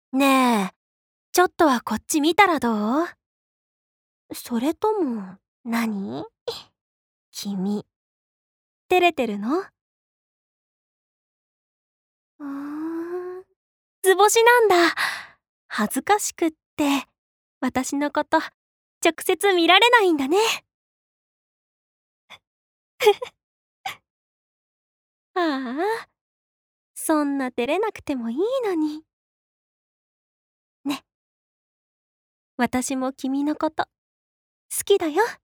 ねえ、ちょっとはこっち見たらどう？それとも、何？君、照れてるの？図星なんだ。恥ずかしくって、私のこと、直接見られないんだね。ああ、そんな照れなくてもいいのに。ね、私も君のこと、好きだよ。